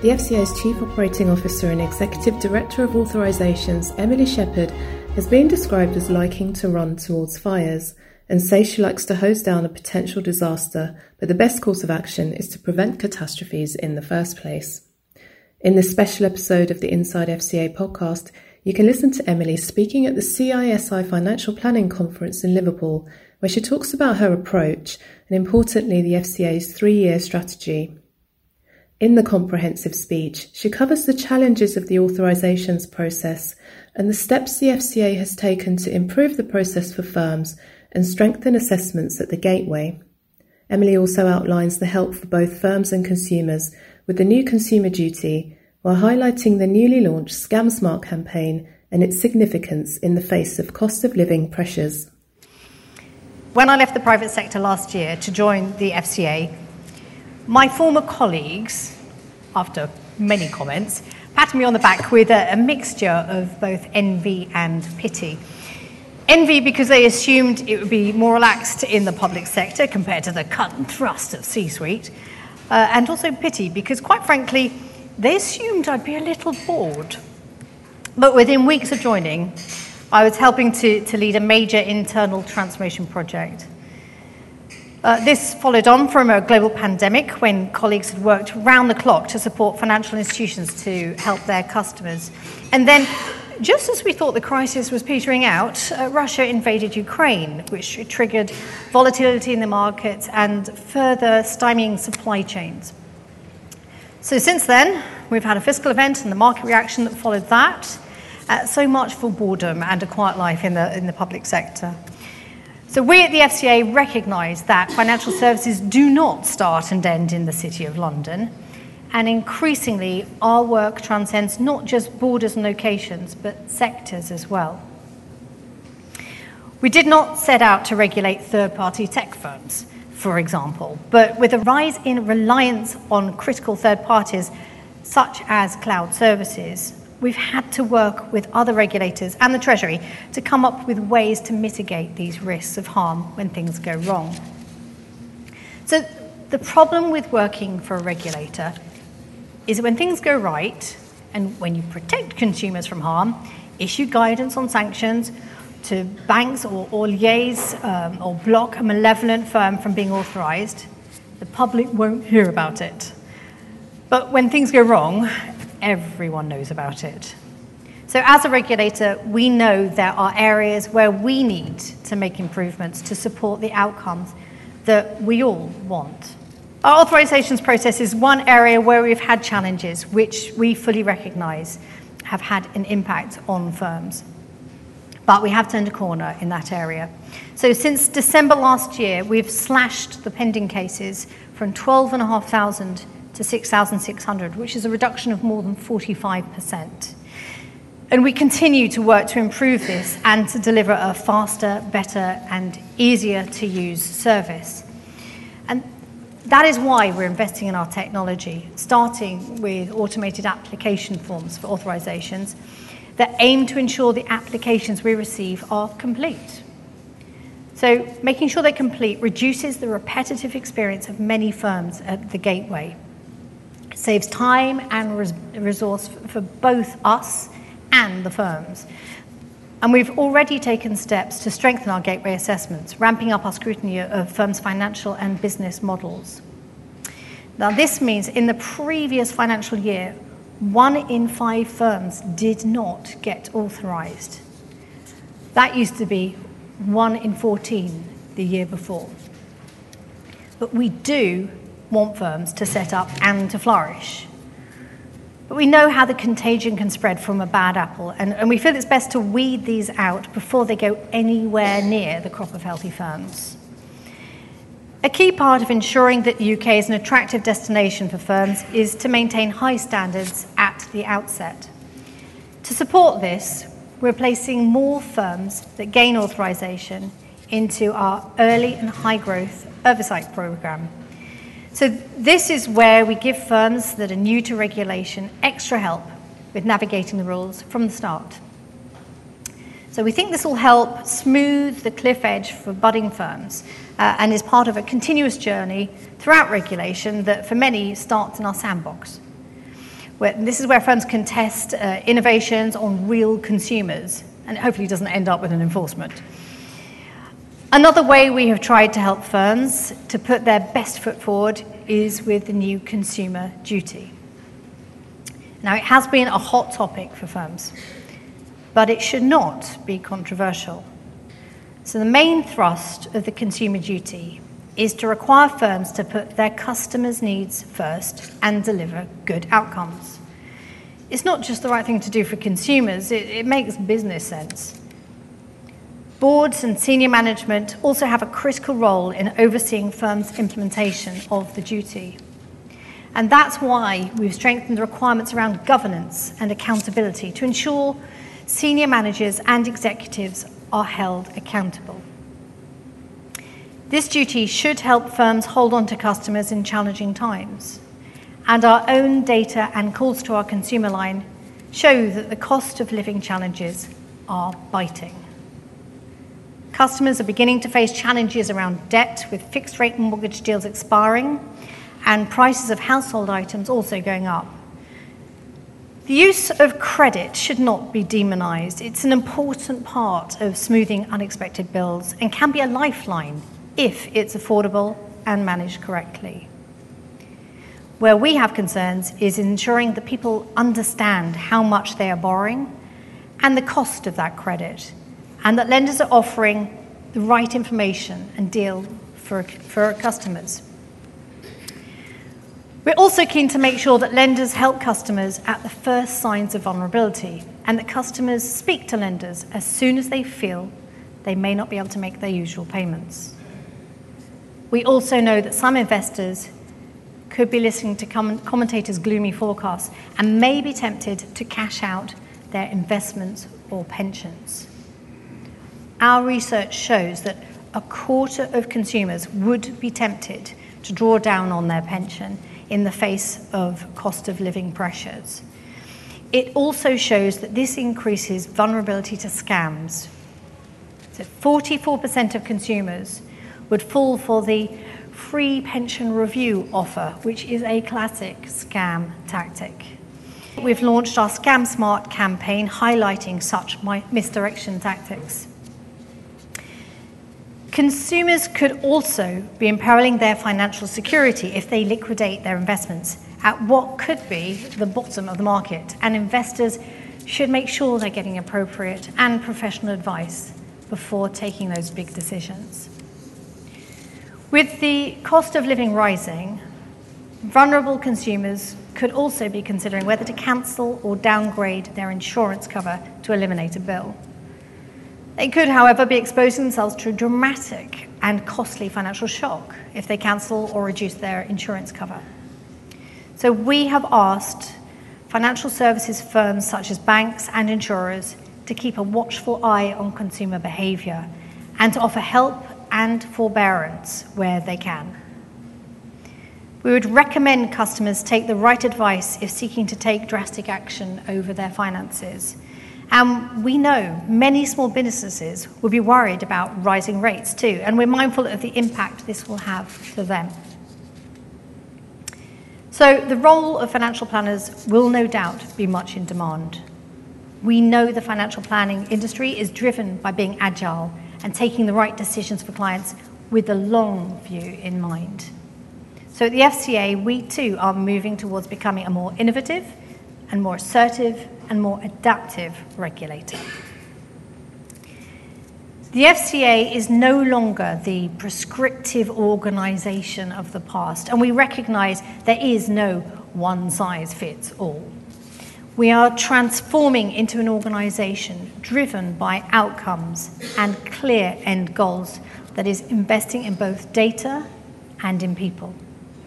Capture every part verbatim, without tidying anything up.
The F C A's Chief Operating Officer and Executive Director of Authorisations, Emily Shepherd, has been described as liking to run towards fires and says she likes to hose down a potential disaster, but the best course of action is to prevent catastrophes in the first place. In this special episode of the Inside F C A podcast, you can listen to Emily speaking at the C I S I Financial Planning Conference in Liverpool, where she talks about her approach and, importantly, the F C A's three-year strategy. In the comprehensive speech, she covers the challenges of the authorisations process and the steps the F C A has taken to improve the process for firms and strengthen assessments at the gateway. Emily also outlines the help for both firms and consumers with the new Consumer Duty, while highlighting the newly launched Scam Smart campaign and its significance in the face of cost of living pressures. When I left the private sector last year to join the F C A, my former colleagues, after many comments, patted me on the back with a, a mixture of both envy and pity. Envy because they assumed it would be more relaxed in the public sector compared to the cut and thrust of C-suite, uh, and also pity because, quite frankly, they assumed I'd be a little bored. But within weeks of joining, I was helping to, to lead a major internal transformation project. Uh, this followed on from a global pandemic when colleagues had worked round the clock to support financial institutions to help their customers. And then, just as we thought the crisis was petering out, uh, Russia invaded Ukraine, which triggered volatility in the markets and further stymieing supply chains. So since then, we've had a fiscal event and the market reaction that followed that. Uh, so much for boredom and a quiet life in the, in the public sector. So we at the F C A recognise that financial services do not start and end in the City of London, and increasingly our work transcends not just borders and locations, but sectors as well. We did not set out to regulate third-party tech firms, for example, but with a rise in reliance on critical third parties, such as cloud services, we've had to work with other regulators and the Treasury to come up with ways to mitigate these risks of harm when things go wrong. So the problem with working for a regulator is that when things go right, and when you protect consumers from harm, issue guidance on sanctions to banks or, or liaise um, or block a malevolent firm from being authorised, the public won't hear about it. But when things go wrong, everyone knows about it. So as a regulator, we know there are areas where we need to make improvements to support the outcomes that we all want. Our authorisations process is one area where we've had challenges which we fully recognise have had an impact on firms. But we have turned a corner in that area. So since December last year, we've slashed the pending cases from twelve thousand five hundred to six thousand six hundred, which is a reduction of more than forty-five percent. And we continue to work to improve this and to deliver a faster, better, and easier to use service. And that is why we're investing in our technology, starting with automated application forms for authorisations that aim to ensure the applications we receive are complete. So making sure they're complete reduces the repetitive experience of many firms at the gateway. It saves time and res- resource for both us and the firms. And we've already taken steps to strengthen our gateway assessments, ramping up our scrutiny of firms' financial and business models. Now, this means in the previous financial year, one in five firms did not get authorised. That used to be one in fourteen the year before. But we do want firms to set up and to flourish. But we know how the contagion can spread from a bad apple, and, and we feel it's best to weed these out before they go anywhere near the crop of healthy firms. A key part of ensuring that the U K is an attractive destination for firms is to maintain high standards at the outset. To support this, we're placing more firms that gain authorisation into our early and high-growth oversight programme. So this is where we give firms that are new to regulation extra help with navigating the rules from the start. So we think this will help smooth the cliff edge for budding firms uh, and is part of a continuous journey throughout regulation that for many starts in our sandbox. Where, this is where firms can test uh, innovations on real consumers, and it hopefully doesn't end up with an enforcement. Another way we have tried to help firms to put their best foot forward is with the new consumer duty. Now, it has been a hot topic for firms, but it should not be controversial. So the main thrust of the consumer duty is to require firms to put their customers' needs first and deliver good outcomes. It's not just the right thing to do for consumers, it, it makes business sense. Boards and senior management also have a critical role in overseeing firms' implementation of the duty. And that's why we've strengthened the requirements around governance and accountability to ensure senior managers and executives are held accountable. This duty should help firms hold on to customers in challenging times. And our own data and calls to our consumer line show that the cost of living challenges are biting. Customers are beginning to face challenges around debt, with fixed-rate mortgage deals expiring and prices of household items also going up. The use of credit should not be demonized. It's an important part of smoothing unexpected bills and can be a lifeline if it's affordable and managed correctly. Where we have concerns is ensuring that people understand how much they are borrowing and the cost of that credit, and that lenders are offering the right information and deal for, for customers. We're also keen to make sure that lenders help customers at the first signs of vulnerability, and that customers speak to lenders as soon as they feel they may not be able to make their usual payments. We also know that some investors could be listening to commentators' gloomy forecasts and may be tempted to cash out their investments or pensions. Our research shows that a quarter of consumers would be tempted to draw down on their pension in the face of cost of living pressures. It also shows that this increases vulnerability to scams. So forty-four percent of consumers would fall for the free pension review offer, which is a classic scam tactic. We've launched our Scam Smart campaign highlighting such misdirection tactics. Consumers could also be imperiling their financial security if they liquidate their investments at what could be the bottom of the market, and investors should make sure they're getting appropriate and professional advice before taking those big decisions. With the cost of living rising, vulnerable consumers could also be considering whether to cancel or downgrade their insurance cover to eliminate a bill. They could, however, be exposing themselves to a dramatic and costly financial shock if they cancel or reduce their insurance cover. So we have asked financial services firms such as banks and insurers to keep a watchful eye on consumer behaviour and to offer help and forbearance where they can. We would recommend customers take the right advice if seeking to take drastic action over their finances. And we know many small businesses will be worried about rising rates too, and we're mindful of the impact this will have for them. So the role of financial planners will no doubt be much in demand. We know the financial planning industry is driven by being agile and taking the right decisions for clients with the long view in mind. So at the F C A, we too are moving towards becoming a more innovative and more assertive and more adaptive regulator. The F C A is no longer the prescriptive organisation of the past, and we recognise there is no one-size-fits-all. We are transforming into an organisation driven by outcomes and clear end goals that is investing in both data and in people.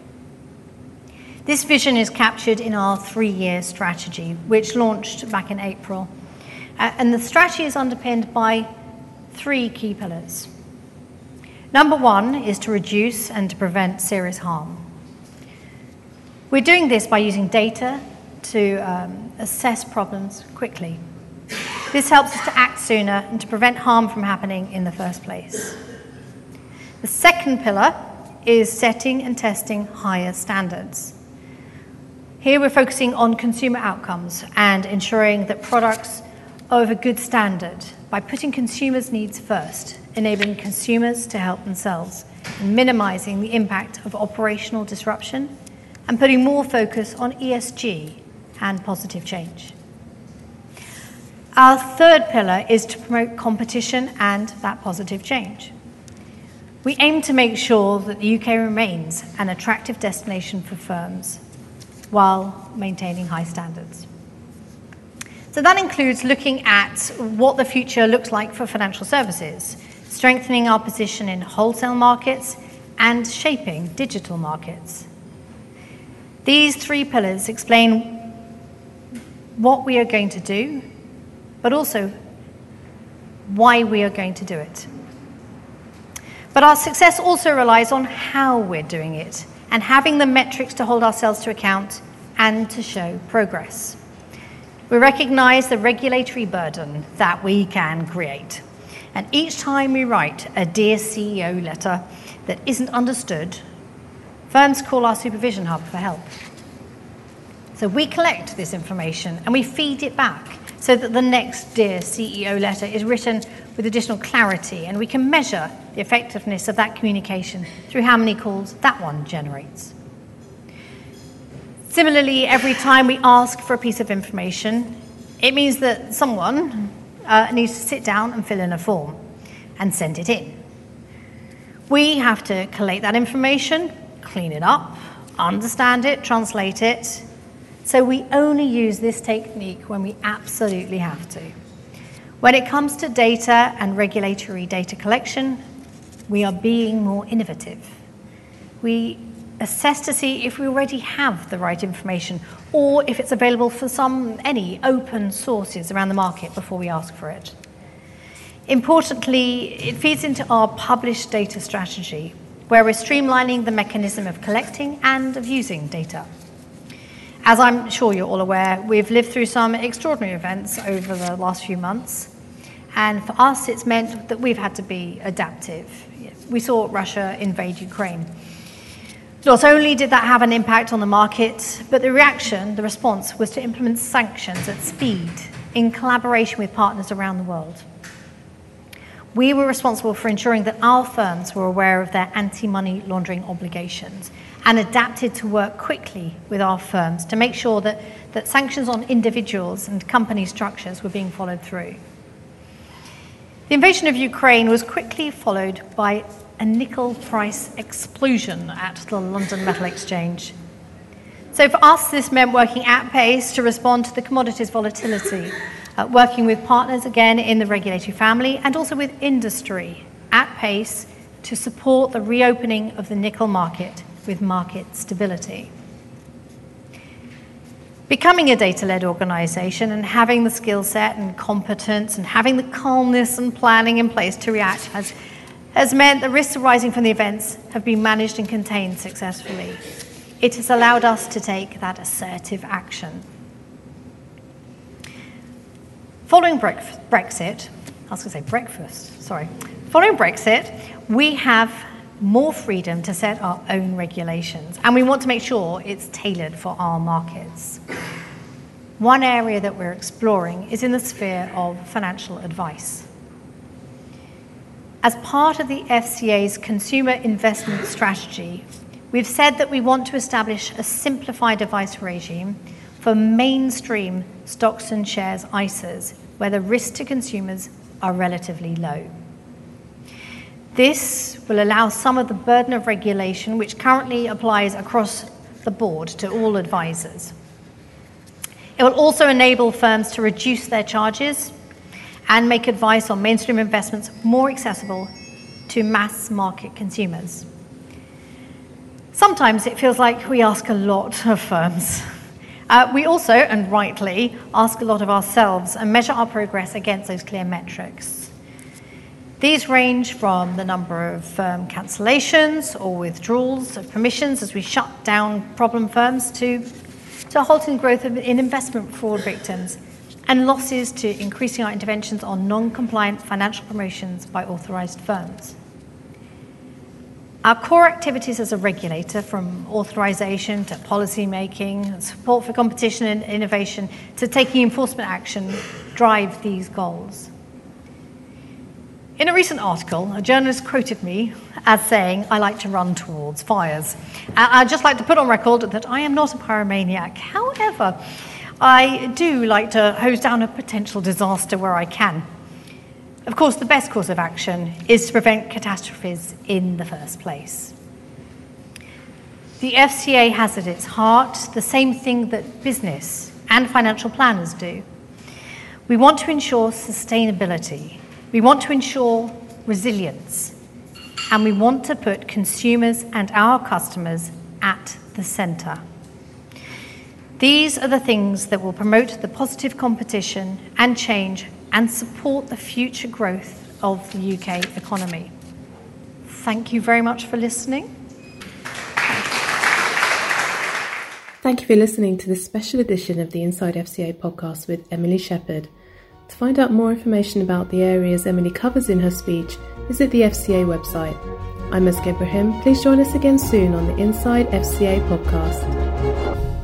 This vision is captured in our three-year strategy, which launched back in April. Uh, and the strategy is underpinned by three key pillars. Number one is to reduce and to prevent serious harm. We're doing this by using data to um, assess problems quickly. This helps us to act sooner and to prevent harm from happening in the first place. The second pillar is setting and testing higher standards. Here we're focusing on consumer outcomes and ensuring that products are of a good standard by putting consumers' needs first, enabling consumers to help themselves, and minimizing the impact of operational disruption, and putting more focus on E S G and positive change. Our third pillar is to promote competition and that positive change. We aim to make sure that the U K remains an attractive destination for firms while maintaining high standards. So that includes looking at what the future looks like for financial services, strengthening our position in wholesale markets, and shaping digital markets. These three pillars explain what we are going to do, but also why we are going to do it. But our success also relies on how we're doing it and having the metrics to hold ourselves to account and to show progress. We recognize the regulatory burden that we can create. And each time we write a Dear C E O letter that isn't understood, firms call our supervision hub for help. So we collect this information and we feed it back so that the next Dear C E O letter is written with additional clarity, and we can measure the effectiveness of that communication through how many calls that one generates. Similarly, every time we ask for a piece of information, it means that someone uh, needs to sit down and fill in a form and send it in. We have to collate that information, clean it up, understand it, translate it. So we only use this technique when we absolutely have to. When it comes to data and regulatory data collection, we are being more innovative. We assess to see if we already have the right information or if it's available for some any open sources around the market before we ask for it. Importantly, it feeds into our published data strategy, where we're streamlining the mechanism of collecting and of using data. As I'm sure you're all aware, we've lived through some extraordinary events over the last few months, and for us it's meant that we've had to be adaptive. We saw Russia invade Ukraine. Not only did that have an impact on the market, but the reaction, the response, was to implement sanctions at speed in collaboration with partners around the world. We were responsible for ensuring that our firms were aware of their anti-money laundering obligations and adapted to work quickly with our firms to make sure that, that sanctions on individuals and company structures were being followed through. The invasion of Ukraine was quickly followed by a nickel price explosion at the London Metal Exchange. So for us, this meant working at pace to respond to the commodities volatility, uh, working with partners again in the regulatory family and also with industry at pace to support the reopening of the nickel market with market stability. Becoming a data-led organisation and having the skill set and competence and having the calmness and planning in place to react has has meant the risks arising from the events have been managed and contained successfully. It has allowed us to take that assertive action. Following Brexit, I was going to say breakfast, sorry. Following Brexit, we have more freedom to set our own regulations, and we want to make sure it's tailored for our markets. One area that we're exploring is in the sphere of financial advice. As part of the F C A's consumer investment strategy, we've said that we want to establish a simplified advice regime for mainstream stocks and shares I S As, where the risks to consumers are relatively low. This will allow some of the burden of regulation which currently applies across the board to all advisors. It will also enable firms to reduce their charges and make advice on mainstream investments more accessible to mass market consumers. Sometimes it feels like we ask a lot of firms. Uh, we also, and rightly, ask a lot of ourselves and measure our progress against those clear metrics. These range from the number of firm cancellations or withdrawals of permissions as we shut down problem firms to, to halting growth in investment fraud victims and losses to increasing our interventions on non-compliant financial promotions by authorised firms. Our core activities as a regulator, from authorisation to policy making, support for competition and innovation, to taking enforcement action, drive these goals. In a recent article, a journalist quoted me as saying, "I like to run towards fires." I'd just like to put on record that I am not a pyromaniac. However, I do like to hose down a potential disaster where I can. Of course, the best course of action is to prevent catastrophes in the first place. The F C A has at its heart the same thing that business and financial planners do. We want to ensure sustainability, we want to ensure resilience, and we want to put consumers and our customers at the centre. These are the things that will promote the positive competition and change and support the future growth of the U K economy. Thank you very much for listening. Thank you for listening to this special edition of the Inside F C A podcast with Emily Shepherd. To find out more information about the areas Emily covers in her speech, visit the F C A website. I'm Eske Ibrahim. Please join us again soon on the Inside F C A podcast.